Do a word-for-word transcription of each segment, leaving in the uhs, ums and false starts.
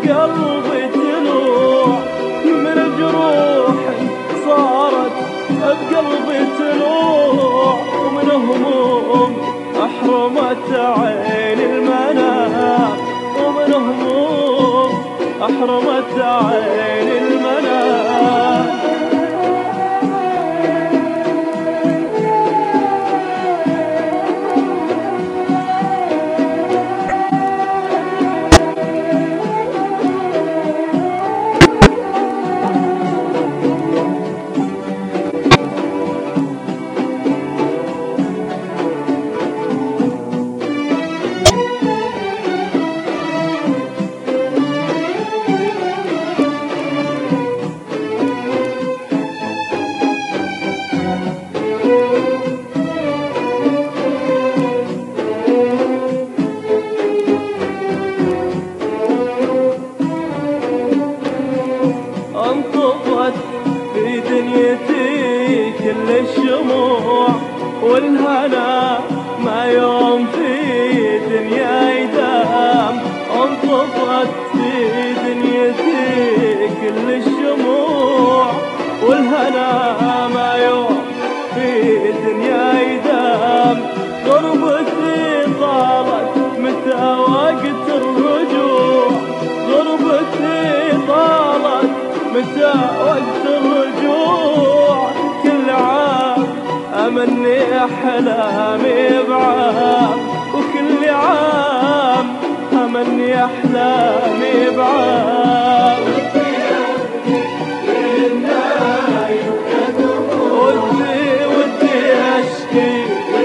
بقلبي تلوع، من جروح صارت بقلبي تلوع، ومن هموم أحرمت عين المنام، ومن هموم أحرمت عين المنام. انطفت في دنيتي كل الشموع، والهنا ما يوم في دنيا يدام. انطفت في دنيتي كل الشموع، والهنا ما يوم في دنيا يدام. غربتي طالت متى وقت الرجوع، غربتي طالت متى وقت الرجوع. كل عام أمني أحلامي بعام، وكل عام أمني أحلامي بعام. ودي ودي أشكي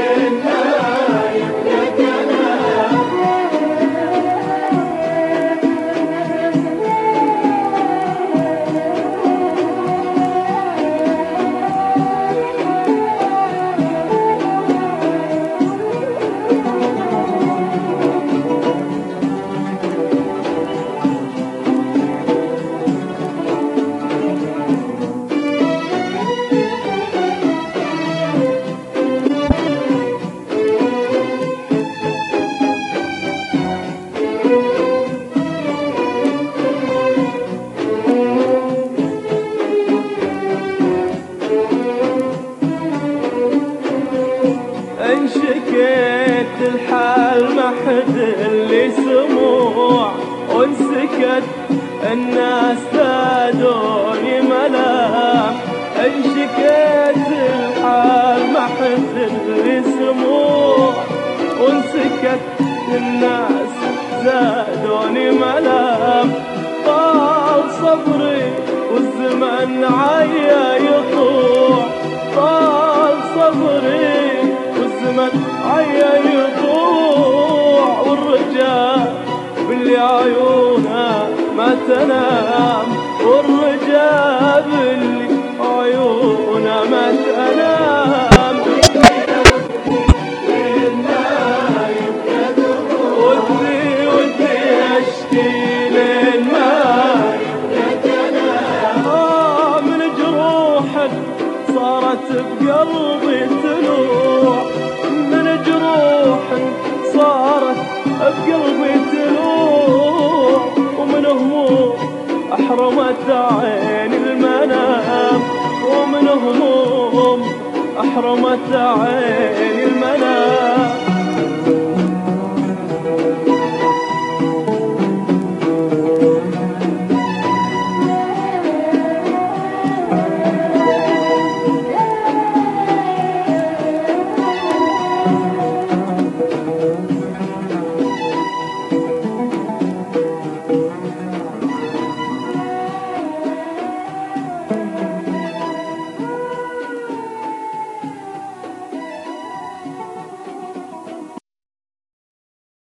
إن شكيت الحال ما حد اللي سموع، وإن سكت الناس زادوني ملام. إن شكيت الحال ما حد اللي سموع، وإن سكت الناس زادوني ملام. طال صبري والزمن عيا يطوع، طال صبري والزمن عيا يطوع. والرجاء باللي عيونه ما تنام، والرجاء باللي عيونه ما تنام. ودي ودي اشكي لين ما آه من جروحك صارت بقلبي تلوع، من جروحك صارت بقلبي تلوع. ومن هموم أحرمت عين المنام، ومن هموم أحرمت عين المنام.